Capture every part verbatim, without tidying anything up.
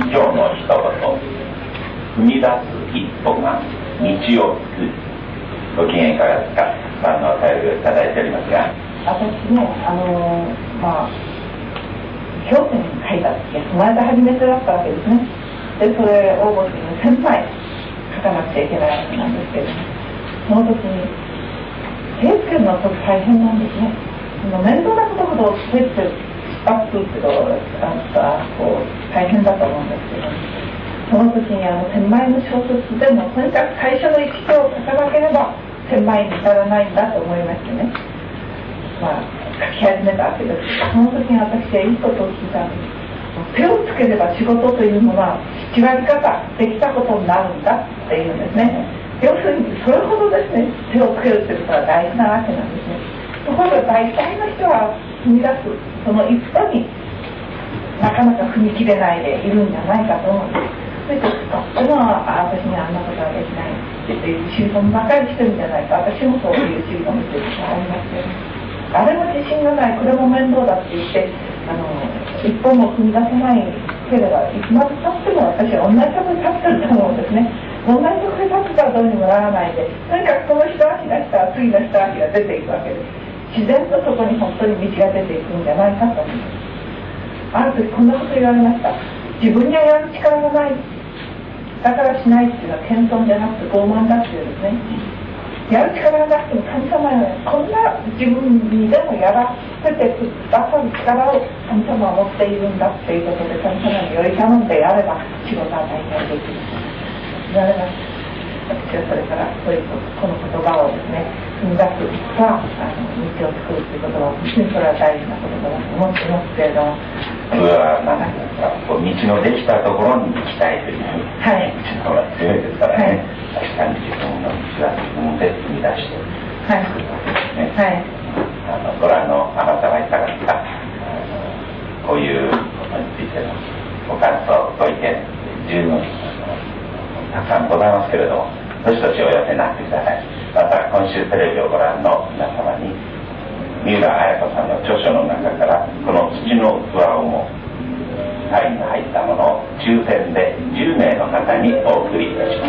今日の一言、踏み出す一歩が道を作る。ご機嫌いかがですか。あのお便りをいただいておりますが、 私ね、あのまあ教典に書いた時は生まれて初めてだったわけですね。でそれを応募するせんまい書かなくちゃいけないわけなんですけど、その時に手つけるのはとても大変なんですね。その面倒なことほど手つける出発するってことがこう大変だと思うんですけど、その時にあの千枚の小説でもとにかく最初の一行を書かなければ千枚に至らないんだと思いましてね、まあ書き始めたわけです。その時に私はいいことを聞いたんです。手をつければ仕事というのは違い方できたことになるんだっていうんですね。要するにそれほどですね、手をつけるということは大事なわけなんですね。ところが大体の人は踏み出すその一歩になかなか踏み切れないでいるんじゃないかと思うんです。それととっても私にあんなことはできないっていうシートばかりしてるんじゃないか。私もそういうシートを見てることがありますけど、誰も自信がない、これも面倒だって言ってあの一歩も踏み出せないければ、いつまでたっても私は同じところに立ってると思うんですね。同じところに立ってたらどうにもならないで、とにかくこの一足がしたら次の一足が出ていくわけです。自然とそこに本当に道が出ていくんじゃないかと思います。ある時こんなこと言われました。自分にはやる力がない、だからしないっていうのは謙遜じゃなくて傲慢だっていうんですね。やる力がなくても神様はこんな自分にでもやらせてくださる力を神様は持っているんだっていうことで、神様により頼んでやれば仕事は大体できる言われました。私はそれからそういうこの言葉をですね踏み出すかあの道を作るということは本当にそれは大事なことだと思っていますけれども、 それは何ですか、こう道のできたところに行きたいという、はい、道の方が強いですからね、はい、確かに自分の道は自分で踏み出して作るわけですね。はい、あのご覧のあなたはいかがですか。こういうことについてのご感想ご意見十分たくさんございますけれども、どしどしお寄せになってください。また今週テレビをご覧の皆様に三浦綾子さんの著書の中からこの土の器をもサインが入ったものを抽選でじゅうめいの方にお送りいたします。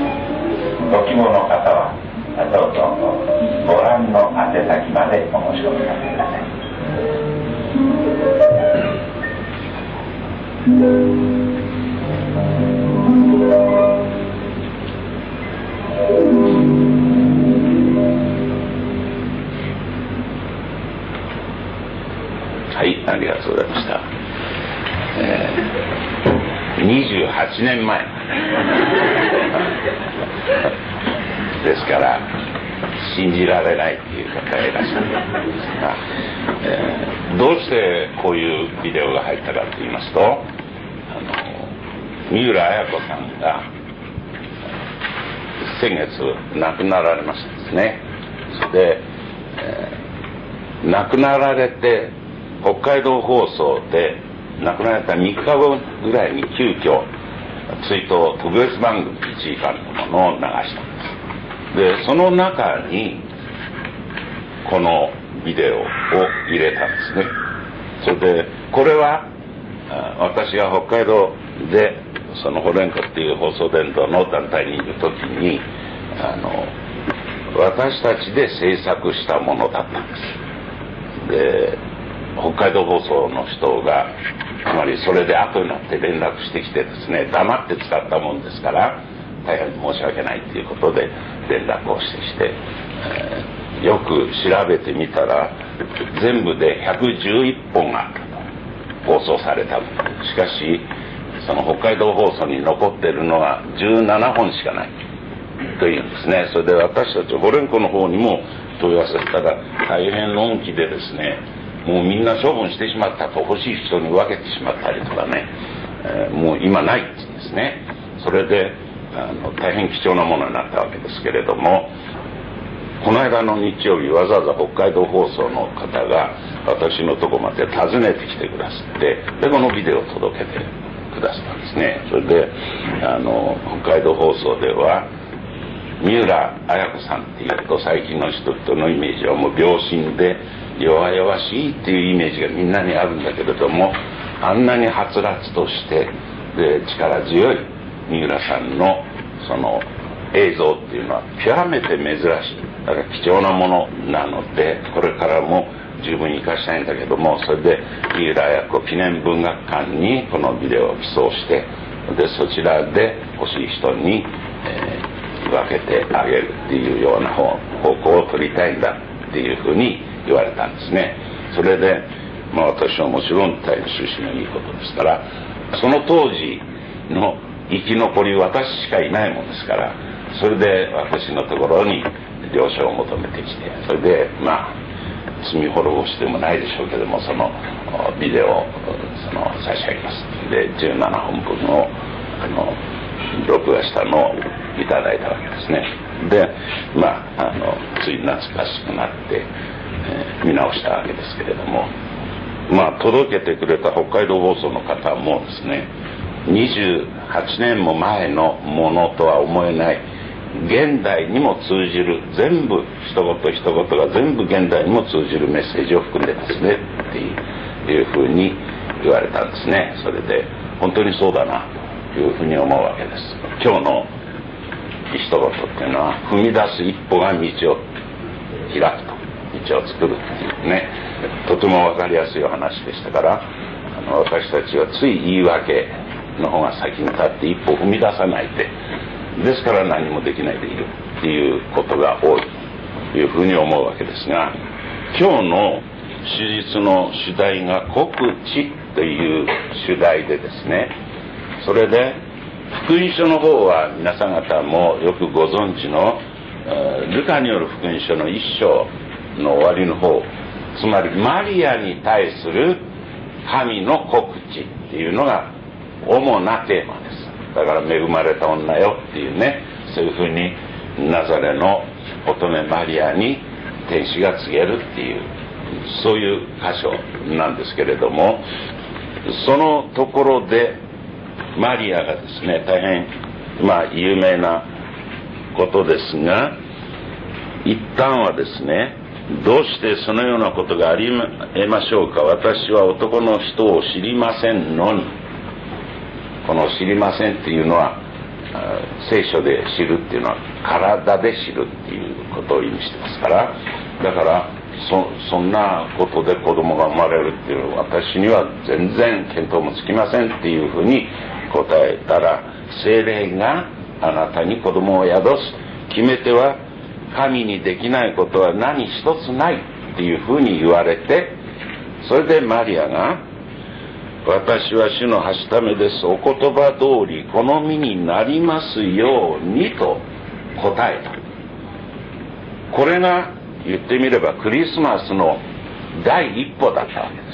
ご希望の方はどうぞご覧の宛先までお申し込みください。 はい、ありがとうございました。えー、にじゅうはちねんまえですから信じられないという方がいらっしゃるんですが、えー、どうしてこういうビデオが入ったかと言いますと、あの三浦綾子さんが先月亡くなられましたですね。それで、えー、亡くなられて北海道放送で亡くなられたみっかごぐらいに急遽追悼特別番組いちじかんのものを流したんです。でその中にこのビデオを入れたんですね。それでこれは私が北海道でそのホレンコっていう放送伝道の団体にいる時にあの私たちで制作したものだったんです。で北海道放送の人がつまりそれで後になって連絡してきてですね、黙って使ったもんですから大変申し訳ないということで連絡をしてきて、えー、よく調べてみたら全部でひゃくじゅういっぽんあったと放送された。しかしその北海道放送に残っているのはじゅうななほんしかないというんですね。それで私たちホレンコの方にも問い合わせたら大変のんきでですね、もうみんな処分してしまったと、欲しい人に分けてしまったりとかね、えー、もう今ないって言うんですね。それであの大変貴重なものになったわけですけれども、この間の日曜日わざわざ北海道放送の方が私のとこまで訪ねてきてくださって、でこのビデオを届けてくださったんですね。それであの北海道放送では三浦綾子さんっていうと最近の人々のイメージはもう病身で弱々しいっていうイメージがみんなにあるんだけれども、あんなにはつらつとしてで力強い三浦さんのその映像っていうのは極めて珍しい、だから貴重なものなので、これからも十分に生かしたいんだけども、それで三浦綾子記念文学館にこのビデオを寄贈して、でそちらで欲しい人に、えー、分けてあげるっていうような方向を取りたいんだっていうふうに言われたんですね。それで、まあ、私はもちろん大変趣旨のいいことですから、その当時の生き残り私しかいないもんですから、それで私のところに了承を求めてきて、それでまあ罪滅ぼしてもないでしょうけども、そのビデオをその差し上げます。でじゅうななほんぶんをあの録画したのをいただいたわけですね。でまああのつい懐かしくなって、えー、見直したわけですけれども、まあ届けてくれた北海道放送の方もですね、にじゅうはちねんも前のものとは思えない現代にも通じる、全部一言一言が全部現代にも通じるメッセージを含んでますねっていうふうに言われたんですね。それで本当にそうだなというふうに思うわけです。今日の一言っていうのは、踏み出す一歩が道を開くと、道を作るっていうね、とても分かりやすいお話でしたから、あの私たちはつい言い訳の方が先に立って一歩踏み出さないで、ですから何もできないでいるっていうことが多いというふうに思うわけですが、今日の手術の主題が告知という主題でですね、それで福音書の方は皆さん方もよくご存知のルカによる福音書の一章の終わりの方、つまりマリアに対する神の告知っていうのが主なテーマです。だから恵まれた女よっていうね、そういうふうにナザレの乙女マリアに天使が告げるっていう、そういう箇所なんですけれども、そのところでマリアがですね、大変まあ有名なことですが、一旦はですね、どうしてそのようなことがありえましょうか、私は男の人を知りませんのに。この知りませんっていうのは、聖書で知るっていうのは体で知るっていうことを意味してますから、だからそ, そんなことで子供が生まれるっていう私には全然見当もつきませんっていうふうに答えたら、聖霊があなたに子供を宿す、決め手は神にできないことは何一つないっていうふうに言われて、それでマリアが、私は主のはしためです、お言葉通り好みになりますようにと答えた。これが言ってみればクリスマスの第一歩だったわけです。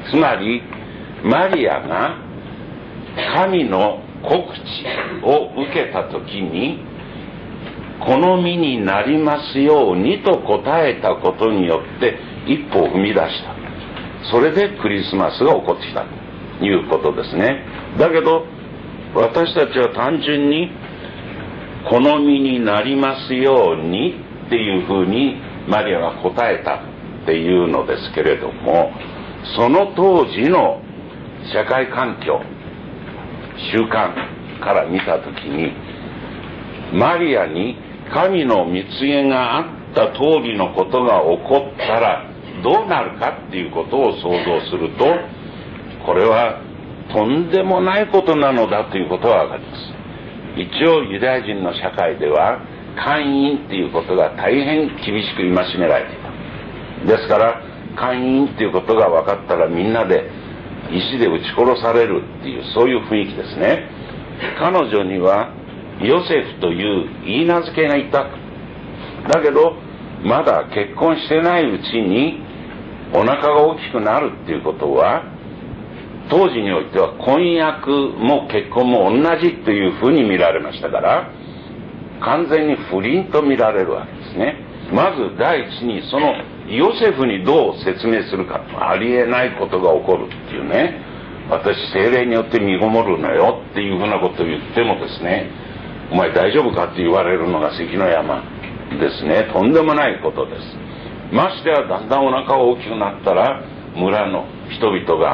つまりマリアが神の告知を受けた時に、好みになりますようにと答えたことによって一歩を踏み出した。それでクリスマスが起こってきたということですね。だけど私たちは単純に好みになりますようにっていうふうにマリアが答えたっていうのですけれども、その当時の社会環境、習慣から見たときに、マリアに神の御告げがあった通りのことが起こったらどうなるかっていうことを想像すると、これはとんでもないことなのだということはわかります。一応ユダヤ人の社会では姦淫っていうことが大変厳しく戒められていた。ですから姦淫っていうことが分かったらみんなで石で撃ち殺されるっていう、そういう雰囲気ですね。彼女にはヨセフという言い名付けがいた。だけどまだ結婚してないうちにお腹が大きくなるっていうことは、当時においては婚約も結婚も同じというふうに見られましたから、完全に不倫と見られるわけですね。まず第一にそのヨセフにどう説明するか。ありえないことが起こるっていうね、私聖霊によって身ごもるのよっていうふうなことを言ってもですね、お前大丈夫かって言われるのが関の山ですね。とんでもないことです。ましてやだんだんお腹が大きくなったら村の人々が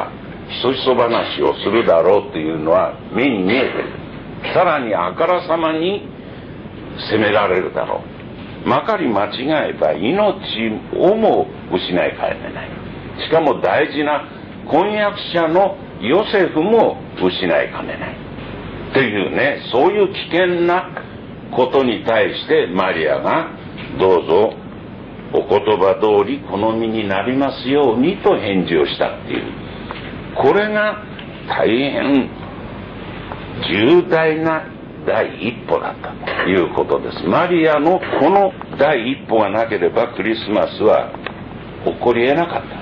ひそひそ話をするだろうというのは目に見えている。さらにあからさまに責められるだろう。まかり間違えば命をも失いかねない。しかも大事な婚約者のヨセフも失いかねないというね、そういう危険なことに対してマリアがどうぞお言葉通り好みになりますようにと返事をしたっていう、これが大変重大な第一歩だったということです。マリアのこの第一歩がなければクリスマスは起こり得なかった。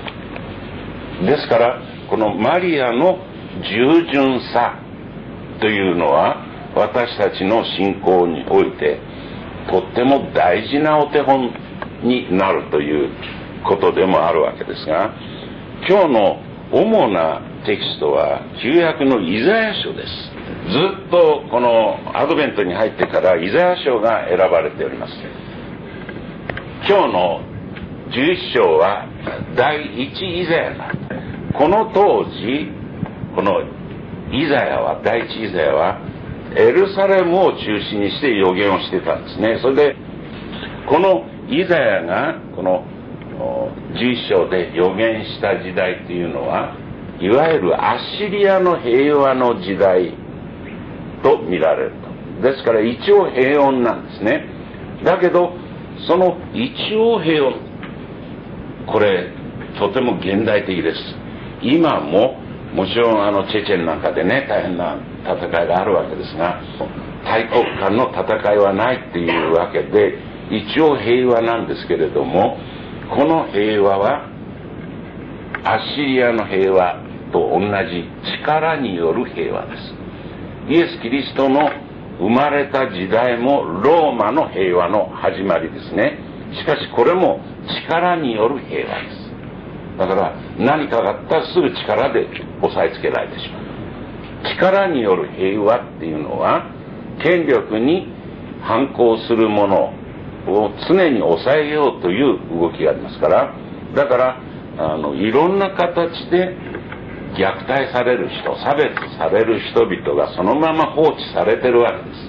ですからこのマリアの従順さというのは私たちの信仰においてとっても大事なお手本になるということでもあるわけですが、今日の主なテキストは旧約のイザヤ書です。ずっとこのアドベントに入ってからイザヤ書が選ばれております。今日のじゅういっ章は第一イザヤだ。この当時このイザヤは第一イザヤはエルサレムを中心にして予言をしてたんですね。それでこのイザヤがこのじゅういっ章で予言した時代というのはいわゆるアッシリアの平和の時代と見られると。ですから一応平穏なんですね。だけどその一応平穏、これとても現代的です。今ももちろんあのチェチェンなんかでね大変な戦いがあるわけですが、大国間の戦いはないっていうわけで一応平和なんですけれども、この平和はアッシリアの平和と同じ力による平和です。イエス・キリストの生まれた時代もローマの平和の始まりですね。しかしこれも力による平和です。だから何かがあったらすぐ力で押さえつけられてしまう。力による平和っていうのは権力に反抗するものを常に抑えようという動きがありますから、だからあのいろんな形で虐待される人、差別される人々がそのまま放置されてるわけです。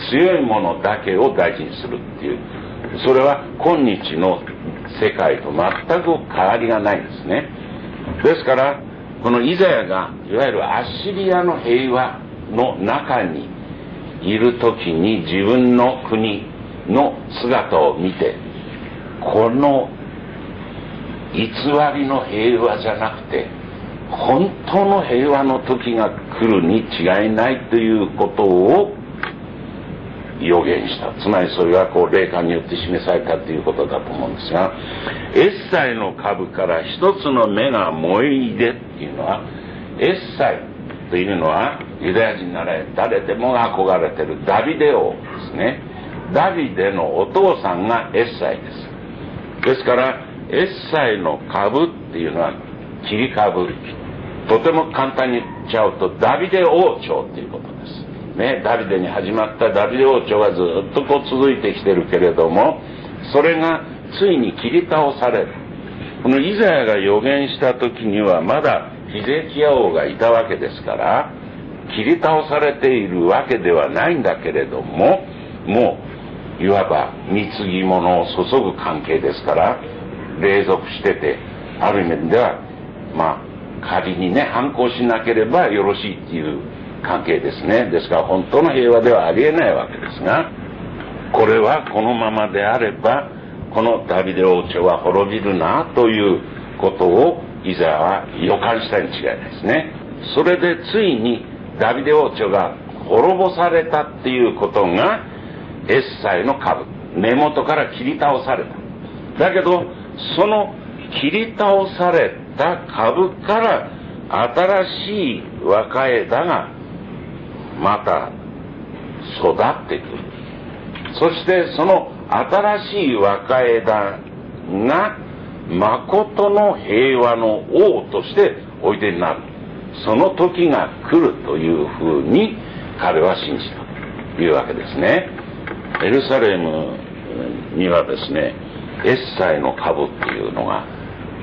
強いものだけを大事にするっていう、それは今日の世界と全く変わりがないんですね。ですからこのイザヤがいわゆるアッシリアの平和の中にいる時に自分の国の姿を見て、この偽りの平和じゃなくて本当の平和の時が来るに違いないということを予言した。つまりそれはこう霊感によって示されたということだと思うんですが、エッサイの株から一つの芽が燃えいでっていうのは、エッサイというのはユダヤ人なら誰でもが憧れているダビデ王ですね。ダビデのお父さんがエッサイです。ですからエッサイの株っていうのは切り株、とても簡単に言っちゃうとダビデ王朝っていうことですね。ダビデに始まったダビデ王朝がずっとこう続いてきてるけれども、それがついに切り倒される。このイザヤが予言した時にはまだヒゼキヤ王がいたわけですから、切り倒されているわけではないんだけれども、もういわば貢ぎ物を注ぐ関係ですから隷属してて、ある意味ではまあ仮にね反抗しなければよろしいっていう関係ですね。ですから本当の平和ではありえないわけですが、これはこのままであればこのダビデ王朝は滅びるなということをイザヤは予感したに違いないですね。それでついにダビデ王朝が滅ぼされたっていうことがエッサイの株、根元から切り倒された。だけどその切り倒された株から新しい若枝がまた育ってくる。そしてその新しい若枝が誠の平和の王としておいでになる。その時が来るというふうに彼は信じたというわけですね。エルサレムにはですね、エッサイの株っていうのが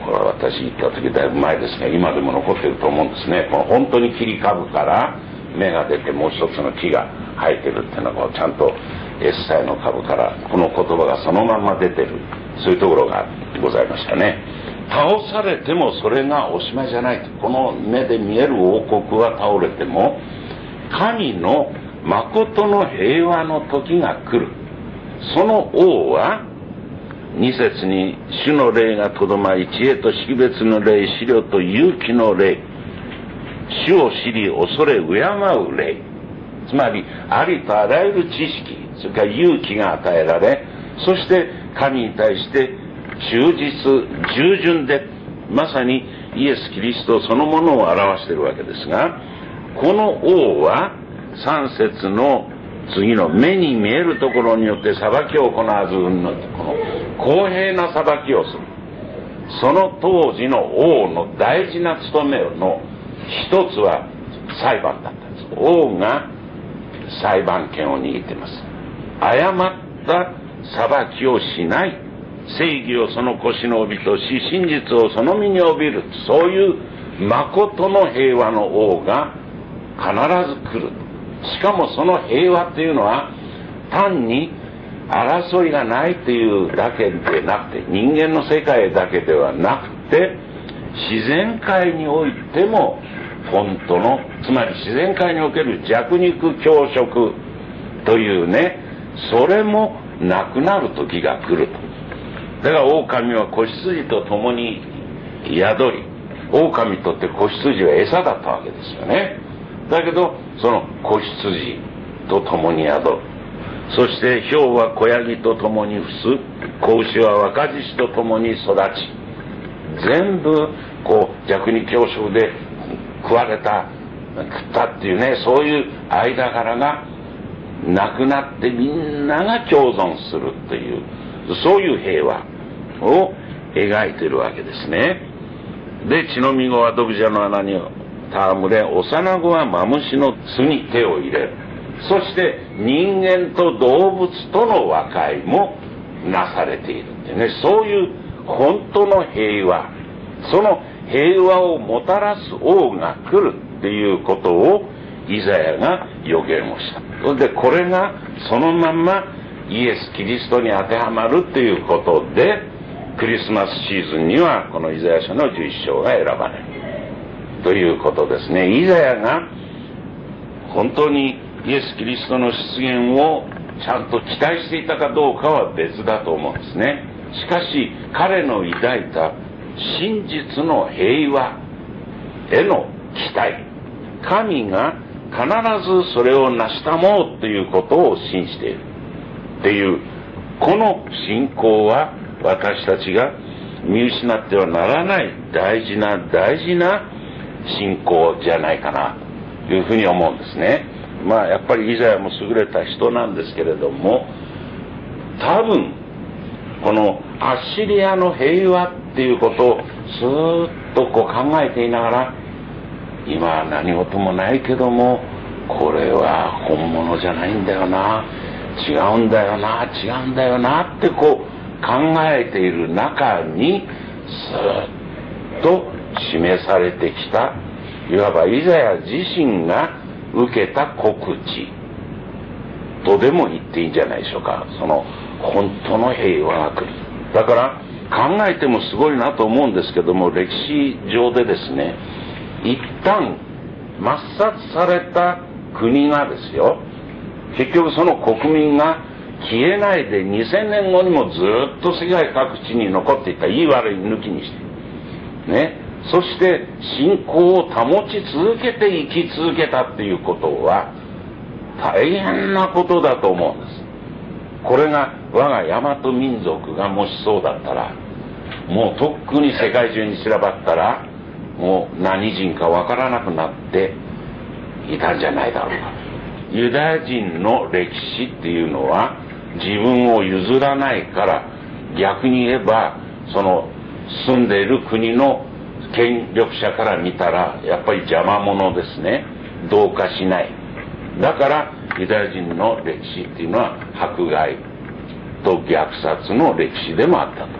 これは私行った時だいぶ前ですが、今でも残ってると思うんですね。この本当に切り株から芽が出てもう一つの木が生えてるっていうのがちゃんと S 歳の株からこの言葉がそのまま出てる、そういうところがございましたね。倒されてもそれがおしまいじゃないと。この目で見える王国は倒れても神の誠の平和の時が来る。その王はに節に主の霊がとどまり、知恵と識別の霊、思慮と勇気の霊、主を知り恐れ敬う霊、つまりありとあらゆる知識、それから勇気が与えられ、そして神に対して忠実従順で、まさにイエス・キリストそのものを表しているわけですが、この王はさん節の次の目に見えるところによって裁きを行わず、この公平な裁きをする。その当時の王の大事な務めの一つは裁判だったんです。王が裁判権を握っています。誤った裁きをしない、正義をその腰の帯とし、真実をその身に帯びる、そういう誠の平和の王が必ず来る。しかもその平和っていうのは単に争いがないっていうだけでなくて、人間の世界だけではなくて自然界においても本当の、つまり自然界における弱肉強食というね、それもなくなる時が来ると。だから狼は子羊と共に宿り、狼にとって子羊は餌だったわけですよね。だけどその子羊と共に宿る、そして豹は子ヤギと共に伏す、子牛は若獅子と共に育ち、全部こう弱肉強食で食われた食ったっていうね、そういう間柄がなくなってみんなが共存するっていう、そういう平和を描いているわけですね。で、血のみ子は毒蛇の穴に戯れ、幼子はマムシの巣に手を入れる。そして人間と動物との和解もなされているってね、そういう本当の平和、その平和をもたらす王が来るっていうことをイザヤが予言をした。それでこれがそのまんまイエス・キリストに当てはまるっていうことで、クリスマスシーズンにはこのイザヤ書のじゅういっ章が選ばれるということですね。イザヤが本当にイエス・キリストの出現をちゃんと期待していたかどうかは別だと思うんですね。しかし彼の抱いた真実の平和への期待、神が必ずそれを成し遂もうということを信じているっていう、この信仰は私たちが見失ってはならない大事な大事な信仰じゃないかなというふうに思うんですね。まあやっぱりイザヤも優れた人なんですけれども、多分このアッシリアの平和っていうことをずーっとこう考えていながら、今は何事もないけどもこれは本物じゃないんだよな、違うんだよな違うんだよなってこう考えている中に、ずっと示されてきた、いわばイザヤ自身が受けた告知とでも言っていいんじゃないでしょうか。その本当の平和が来る。だから考えてもすごいなと思うんですけども、歴史上でですね、一旦抹殺された国がですよ、結局その国民が消えないでにせんねんごにもずっと世界各地に残っていた、いい悪い抜きにしてね、そして信仰を保ち続けて生き続けたっていうことは大変なことだと思うんです。これが我が大和民族がもしそうだったら、もうとっくに世界中に散らばったらもう何人かわからなくなっていたんじゃないだろうか。ユダヤ人の歴史っていうのは自分を譲らないから、逆に言えばその住んでいる国の権力者から見たらやっぱり邪魔者ですね、同化しない。だからユダヤ人の歴史っていうのは迫害と虐殺の歴史でもあったと。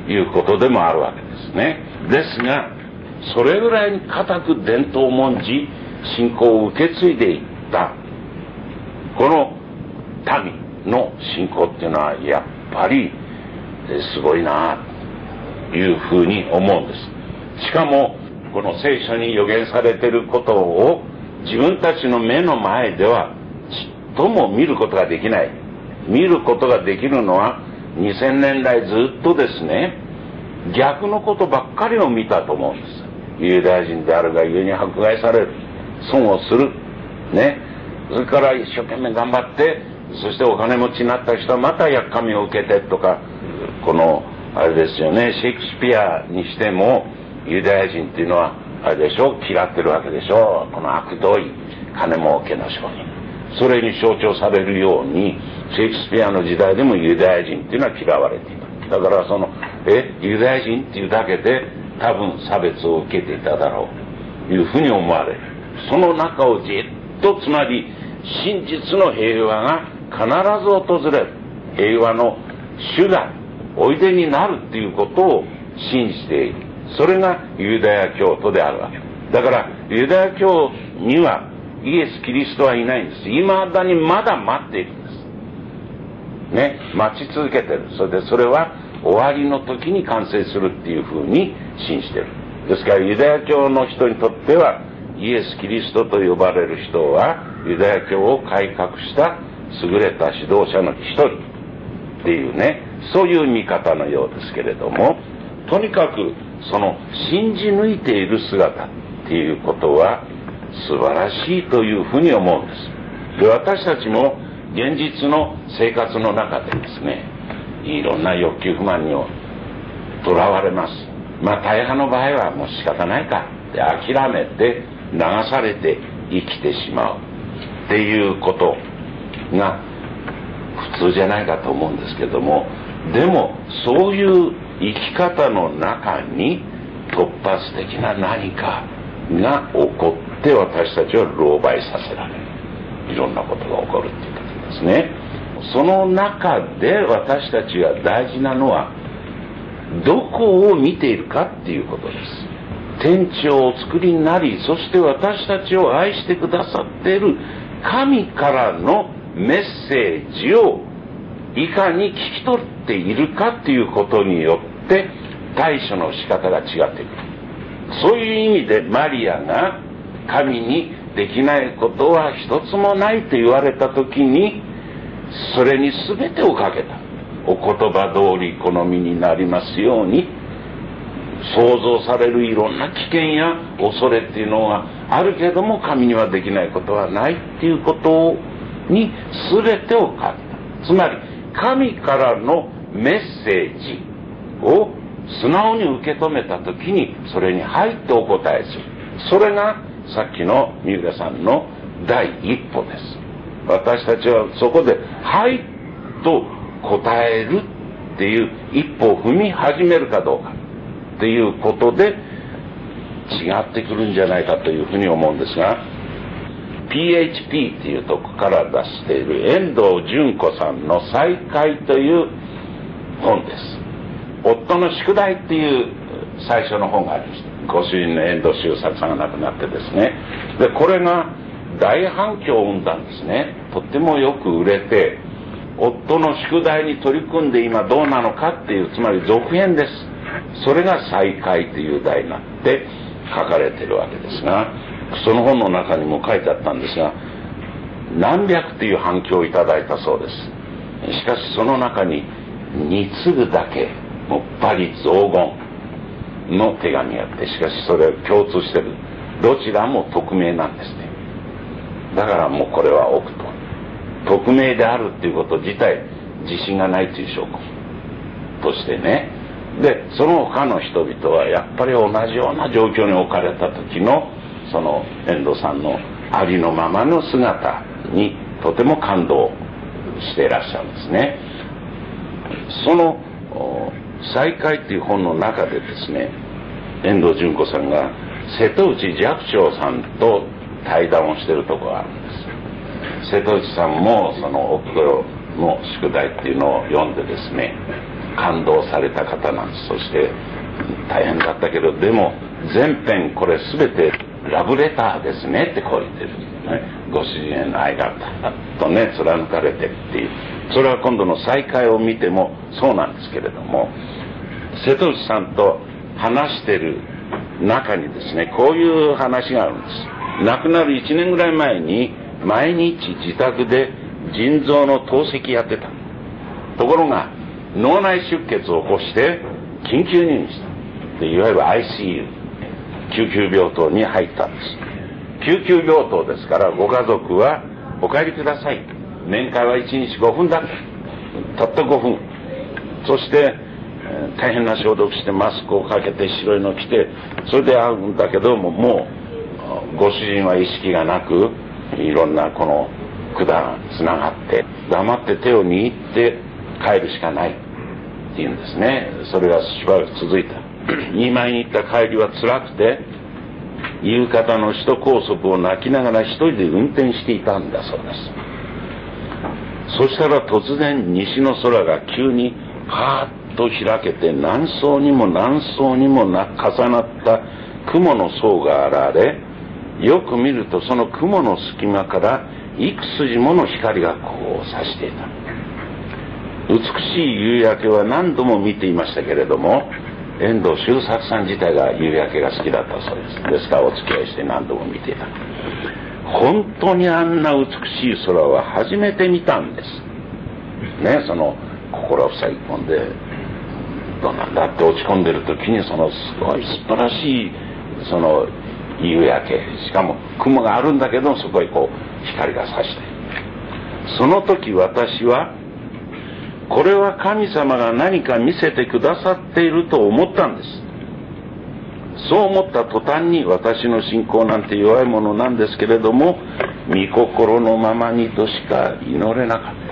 いうことでもあるわけですね。ですがそれぐらいに固く伝統を重んじ信仰を受け継いでいったこの民の信仰っていうのはやっぱりすごいなというふうに思うんです。しかもこの聖書に予言されていることを自分たちの目の前ではちっとも見ることができない。見ることができるのはにせんねん来ずっとですね、逆のことばっかりを見たと思うんです。ユダヤ人であるがゆえに迫害される、損をするね、それから一生懸命頑張って、そしてお金持ちになった人はまたやっかみを受けてとか、このあれですよね、シェイクスピアにしてもユダヤ人っていうのはあれでしょ、嫌ってるわけでしょ、この悪どい金儲けの商人。それに象徴されるようにシェイクスピアの時代でもユダヤ人っていうのは嫌われていた。だからそのえユダヤ人っていうだけで多分差別を受けていただろうというふうに思われる。その中をじっと、つまり真実の平和が必ず訪れる、平和の主がおいでになるっていうことを信じている。それがユダヤ教徒であるわけだから、ユダヤ教にはイエス・キリストはいないんです。いまだにまだ待っているんですね。待ち続けてる。それでそれは終わりの時に完成するっていうふうに信じてる。ですからユダヤ教の人にとってはイエス・キリストと呼ばれる人はユダヤ教を改革した優れた指導者の一人っていうね、そういう見方のようですけれども、とにかくその信じ抜いている姿っていうことは素晴らしいというふうに思うんです。で、私たちも現実の生活の中でですね、いろんな欲求不満にとらわれます。まあ大半の場合はもう仕方ないかって諦めて流されて生きてしまうっていうことが普通じゃないかと思うんですけども、でもそういう生き方の中に突発的な何かが起こって私たちは狼狽させられる、いろんなことが起こるっていうことですね。その中で私たちが大事なのはどこを見ているかっていうことです。天地をお作りになり、そして私たちを愛してくださっている神からのメッセージをいかに聞き取っているかっていうことによって対処の仕方が違ってくる。そういう意味でマリアが神にできないことは一つもないと言われた時に、それに全てをかけた。お言葉通り好みになりますように、想像されるいろんな危険や恐れっていうのがあるけれども、神にはできないことはないっていうことに全てをかけた。つまり神からのメッセージを素直に受け止めた時にそれに入ってお答えする。それがさっきの三浦さんの第一歩です。私たちはそこではいと答えるっていう一歩を踏み始めるかどうかっていうことで違ってくるんじゃないかというふうに思うんですが、 ピーエイチピー っていうとこから出している遠藤純子さんの再会という本です。夫の宿題っていう最初の本がありました。ご主人の遠藤周作さんが亡くなってですね、でこれが大反響を生んだんですね。とってもよく売れて、夫の宿題に取り組んで今どうなのかっていう、つまり続編です。それが再会という題になって書かれているわけですが、その本の中にも書いてあったんですが、何百という反響をいただいたそうです。しかしその中にに通だけもう罵詈雑言の手紙があって、しかしそれを共通してる。どちらも匿名なんですね。だからもうこれは置くと。匿名であるっていうこと自体自信がないという証拠としてね。でその他の人々はやっぱり同じような状況に置かれた時のその遠藤さんのありのままの姿にとても感動していらっしゃるんですね。その再会っていう本の中でですね、遠藤純子さんが瀬戸内寂聴さんと対談をしているところがあるんです。瀬戸内さんもそのおふくろの宿題っていうのを読んでですね、 感動された方なんです。そして大変だったけど、でも全編これ全てラブレターですねってこう言ってるんですね。ご主人への愛がとね貫かれてるっていう。それは今度の再会を見てもそうなんですけれども、瀬戸内さんと話してる中にですね、こういう話があるんです。亡くなるいちねんぐらい前に毎日自宅で腎臓の透析やってた。ところが脳内出血を起こして緊急入院した。いわゆる アイシーユー 救急病棟に入ったんです。救急病棟ですからご家族はお帰りください。面会はいちにちごふんだ。たったごふん。そして大変な消毒してマスクをかけて白いの着て、それで会うんだけども、もうご主人は意識がなく、いろんなこの管がつながって黙って手を握って帰るしかないっていうんですね。それがしばらく続いた。にまいに行った帰りは辛くて、夕方の首都高速を泣きながら一人で運転していたんだそうです。そしたら突然西の空が急にパーッと開けて、何層にも何層にもな重なった雲の層が現れ、よく見るとその雲の隙間から幾筋もの光がこう差していた。美しい夕焼けは何度も見ていましたけれども、遠藤周作さん自体が夕焼けが好きだったそうです。ですからお付き合いして何度も見ていた。本当にあんな美しい空は初めて見たんですね。その心を塞ぎ込んでどうなんだって落ち込んでる時に、そのすごい素晴らしいその夕焼け、しかも雲があるんだけどそこへこう光が差して、その時私はこれは神様が何か見せてくださっていると思ったんです。そう思った途端に、私の信仰なんて弱いものなんですけれども、御心のままにとしか祈れなかった。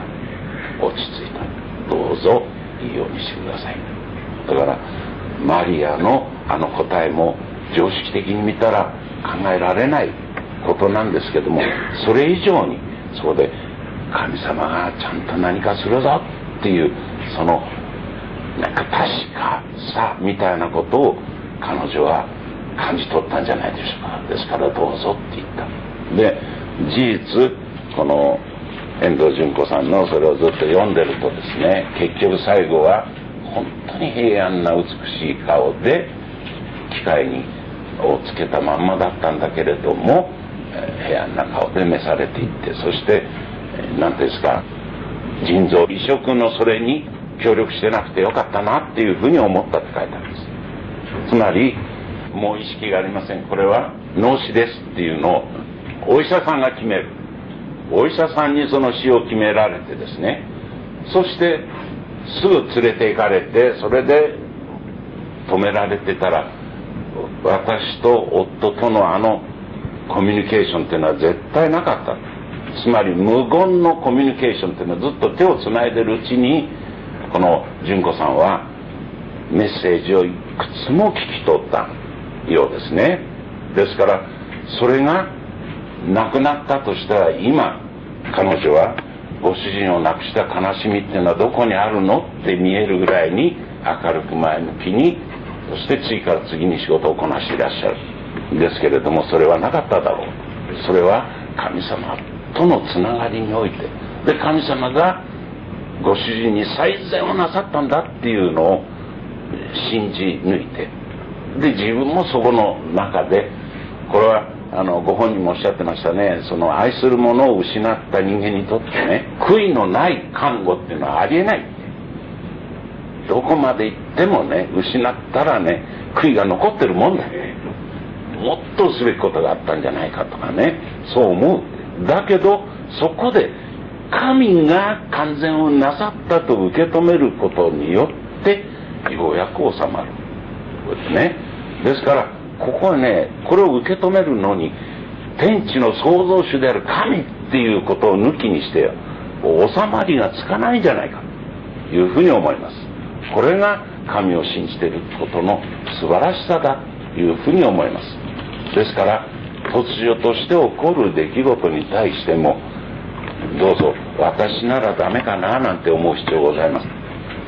落ち着いた。どうぞいいようにしてください。だからマリアのあの答えも常識的に見たら考えられないことなんですけども、それ以上にそこで神様がちゃんと何かするぞっていう、そのなんか確かさみたいなことを彼女は感じ取ったんじゃないでしょうか。ですからどうぞって言った。で、事実この遠藤純子さんのそれをずっと読んでるとですね、結局最後は本当に平安な美しい顔で機械にをつけたまんまだったんだけれども、平安な顔で召されていって、そして何ていうんですか、腎臓移植のそれに協力してなくてよかったなっていうふうに思ったって書いてあるんです。つまりもう意識がありません、これは脳死ですっていうのをお医者さんが決める。お医者さんにその死を決められてですね、そしてすぐ連れて行かれて、それで止められてたら、私と夫とのあのコミュニケーションっていうのは絶対なかった。つまり無言のコミュニケーションっていうのはずっと手をつないでるうちに、この純子さんはメッセージをいくつも聞き取ったようですね。ですからそれがなくなったとしたら、今彼女はご主人を亡くした悲しみっていうのはどこにあるのって見えるぐらいに明るく前向きに、そして次から次に仕事をこなしていらっしゃる。ですけれども、それはなかっただろう。それは神様とのつながりにおいてで、神様がご主人に最善をなさったんだっていうのを信じ抜いて、で自分もそこの中で、これはあのご本人もおっしゃってましたね、その愛するものを失った人間にとってね、悔いのない看護っていうのはありえない。どこまで行ってもね、失ったらね、悔いが残ってるもんだ。もっとすべきことがあったんじゃないかとかね、そう思う。だけどそこで神が完全をなさったと受け止めることによってようやく収まるですね。ですからここはね、これを受け止めるのに天地の創造主である神っていうことを抜きにして収まりがつかないんじゃないかというふうに思います。これが神を信じていることの素晴らしさだというふうに思います。ですから突如として起こる出来事に対しても、どうぞ私ならダメかななんて思う必要ございます。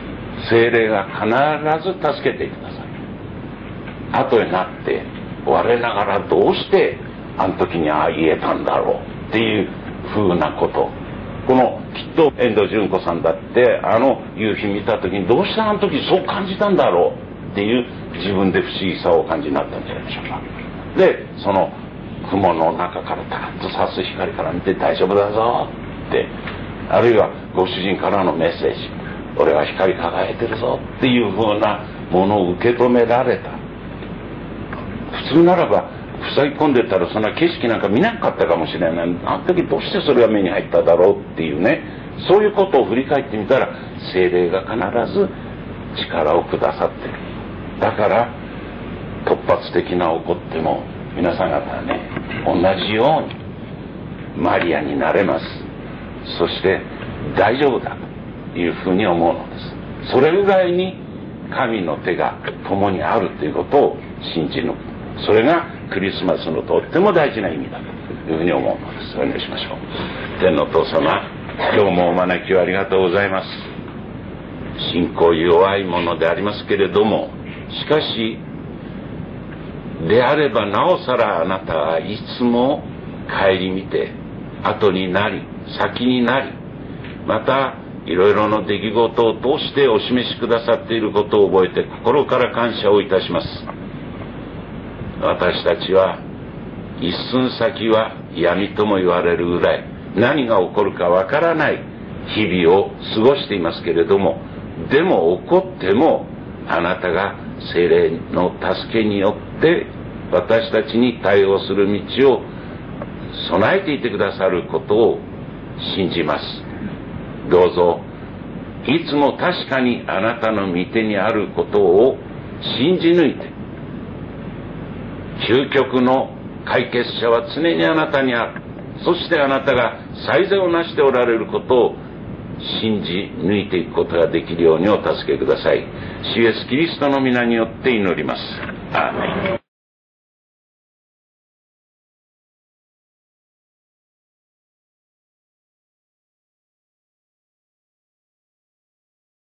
聖霊が必ず助けてください。後になって我ながらどうしてあの時にああ言えたんだろうっていう風なこと、このきっと遠藤純子さんだってあの夕日見た時にどうしてあの時そう感じたんだろうっていう自分で不思議さをお感じになったんじゃないでしょうか。でその雲の中からタッと差す光から見て大丈夫だぞって、あるいはご主人からのメッセージ、俺は光り輝いてるぞっていう風なものを受け止められた。普通ならば塞ぎ込んでたらそんな景色なんか見なかったかもしれない。あの時どうしてそれが目に入っただろうっていうね、そういうことを振り返ってみたら聖霊が必ず力をくださってる。だから突発的な起こっても皆さん方はね、同じようにマリアになれます。そして大丈夫だというふうに思うのです。それぐらいに神の手が共にあるということを信じ抜く。それがクリスマスのとっても大事な意味だというふうに思うのです。お願いしましょう。天のお父様、今日もお招きをありがとうございます。信仰弱いものでありますけれども、しかしであればなおさらあなたはいつも顧みて後になり先になり、またいろいろな出来事を通してお示しくださっていることを覚えて心から感謝をいたします。私たちは一寸先は闇とも言われるぐらい何が起こるかわからない日々を過ごしていますけれども、でも起こってもあなたが聖霊の助けによって私たちに対応する道を備えていてくださることを信じます。どうぞいつも確かにあなたの御手にあることを信じ抜いて、究極の解決者は常にあなたにある、そしてあなたが最善をなしておられることを信じ抜いていくことができるようにお助けください。主イエスキリストの皆によって祈ります。アーメン。